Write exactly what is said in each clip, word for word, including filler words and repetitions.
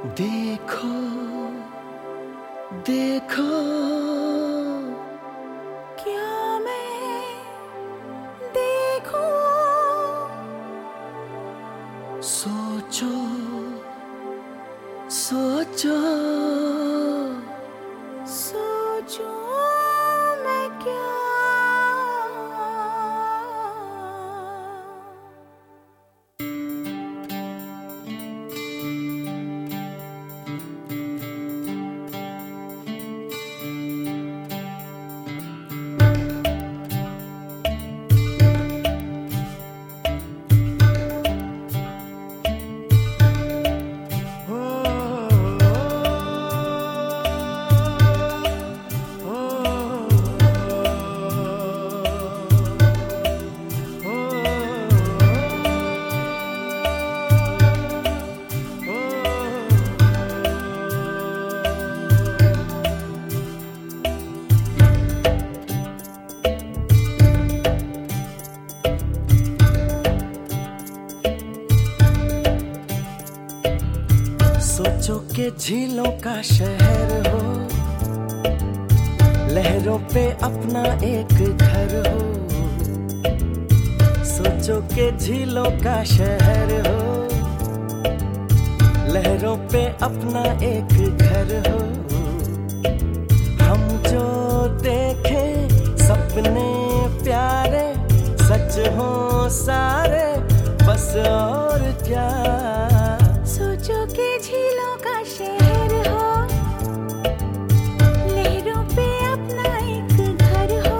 देखो देखो क्या मैं देखूं? सोचो सोचो सोचो मैं क्या? सोचो के झीलों का शहर हो, लहरों पे अपना एक घर हो। सोचो के झीलों का शहर हो, लहरों पे अपना एक घर हो। हम जो देखें सपने प्यारे सच हो सारे, बस और क्या। सोचो के झीलों का शहर हो, लहरों पे अपना एक घर हो।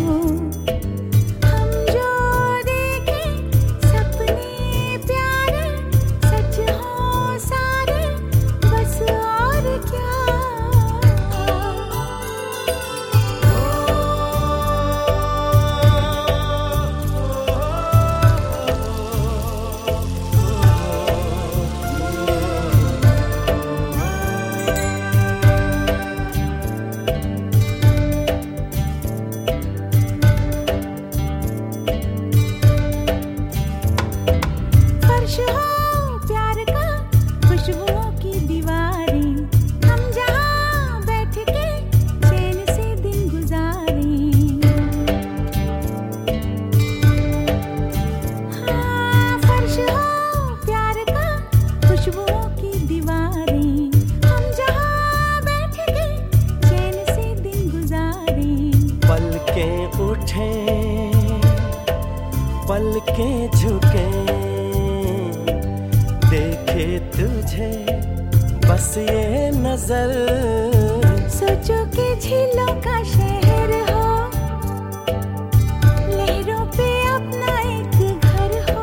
हम जो देखें सपने प्यारे सच हो सारे, बस और क्या। फर्श हो प्यार का, खुशबुओं की दीवारें, हम जहाँ बैठ के चैन से दिन गुजारें। हाँ, फर्श हो प्यार का, खुशबुओं की दीवारें, हम जहाँ बैठ के चैन से दिन गुजारें। पलकें उठे पलकें झुके, देखे तुझे बस ये नजर। सोचो के झीलों का शहर हो, लहरों पे अपना एक घर हो।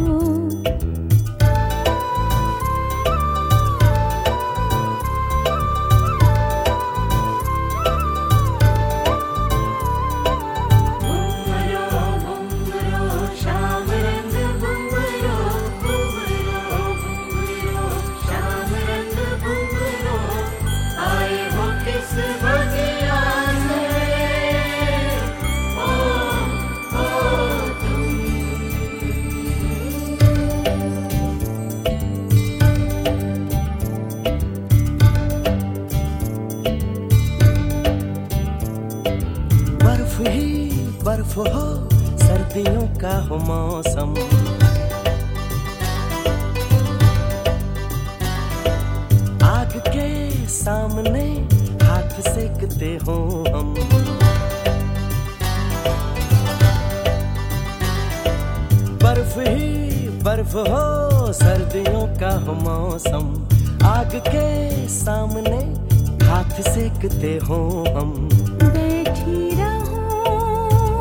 बर्फ ही बर्फ हो, सर्दियों का हो मौसम। आग के सामने हाथ सेकते हो हम। बर्फ ही बर्फ हो, सर्दियों का हो मौसम। आग के सामने हाथ सेकते हो हम। बैठी रहूं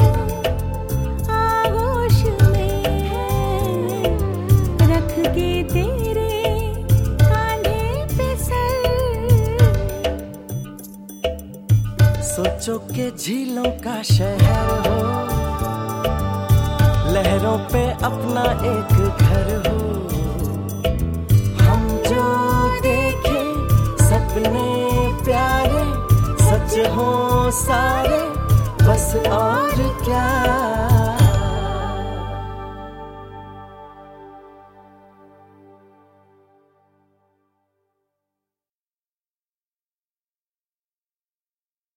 आगोश में, रख के तेरे कांधे पे सर। सोचो के झीलों का शहर हो, लहरों पे अपना एक घर हो। हम जो देखें सपने प्यारे सच हो सारे, बस और क्या।